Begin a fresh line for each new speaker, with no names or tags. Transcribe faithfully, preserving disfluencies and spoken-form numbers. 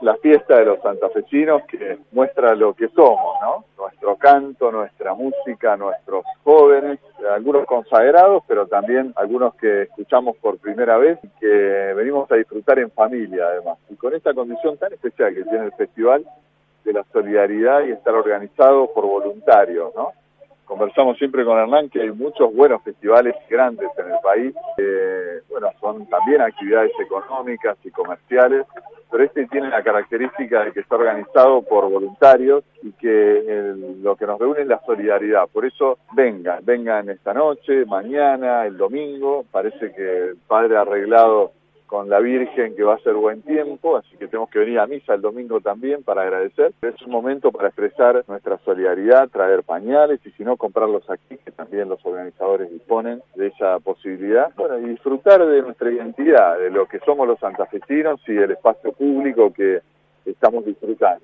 la fiesta de los santafesinos que muestra lo que somos, ¿no? Nuestro canto, nuestra música, nuestros jóvenes, algunos consagrados, pero también algunos que escuchamos por primera vez y que venimos a disfrutar en familia además. Y con esta condición tan especial que tiene el festival de la solidaridad y estar organizado por voluntarios, ¿no? Conversamos siempre con Hernán que hay muchos buenos festivales grandes en el país, que, bueno, son también actividades económicas y comerciales, pero este tiene la característica de que está organizado por voluntarios y que el, lo que nos reúne es la solidaridad. Por eso vengan, vengan esta noche, mañana, el domingo. Parece que el padre ha arreglado con la Virgen que va a ser buen tiempo, así que tenemos que venir a misa el domingo también para agradecer. Es un momento para expresar nuestra solidaridad, traer pañales y si no, comprarlos aquí, que también los organizadores disponen de esa posibilidad. Bueno, y disfrutar de nuestra identidad, de lo que somos los santafesinos y del espacio público que estamos disfrutando.